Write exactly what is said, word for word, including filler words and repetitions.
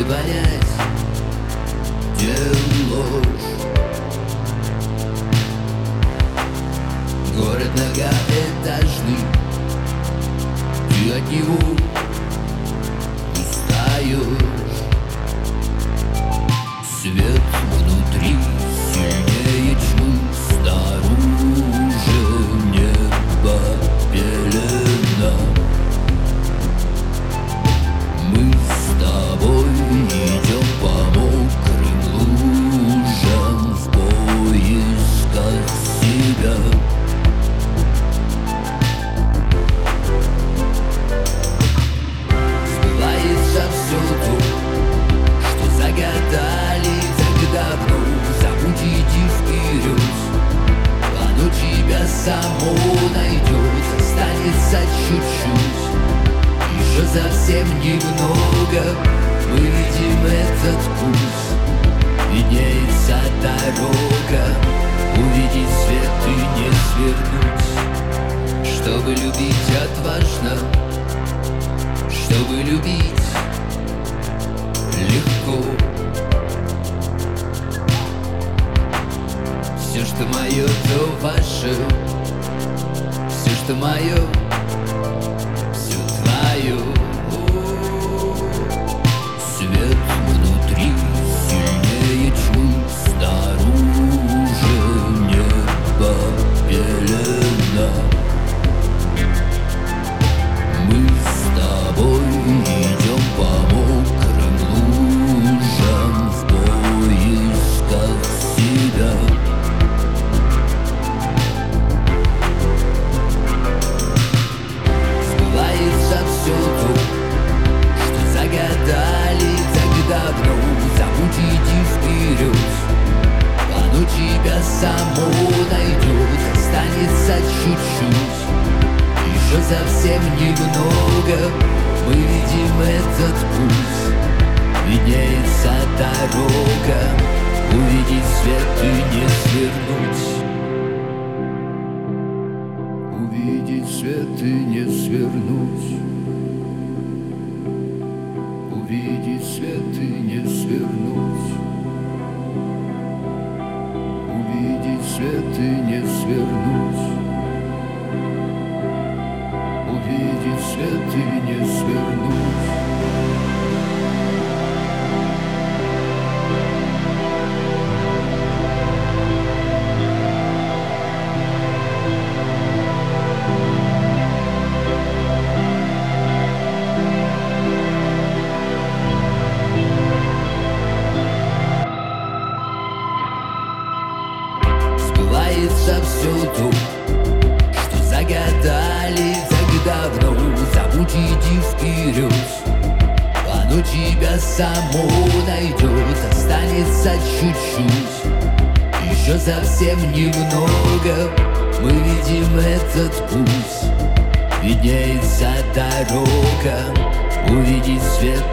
и понять, где ложь. Город многоэтажный, ты от него устаешь. Свет внутри сильнее тьмы, снаружи небо пелена. Мы с тобой идем по мокрым лужам в поисках себя. Сбывается все то, что загадали так давно. Забудь, иди вперед, оно тебя само найдет. Останется чуть-чуть, еще совсем немного. Мы видим этот путь, виднеется дорога. Увидеть свет и не свернуть. Чтобы любить отважно, чтобы любить легко. Все, что мое, то ваше. Все, что мое, все твое. Свет внутри сильнее тьмы, снаружи небо пелена. Мы с тобой идем по мокрым лужам в поисках себя. Сбывается все то, что загадали так давно. Забудь, иди вперед, оно тебя само найдет. Останется чуть-чуть, еще совсем немного. Мы видим этот путь, виднеется дорога. Увидеть свет и не свернуть. Увидеть свет и не свернуть. Увидеть свет и не свернуть. Увидеть свет и не свернуть. Увидеть свет и не свернуть. Сбывается все то, что загадали так давно. Забудь, иди вперед, оно тебя само найдет. Останется чуть-чуть, еще совсем немного. Мы видим этот путь, виднеется дорога. Увидеть свет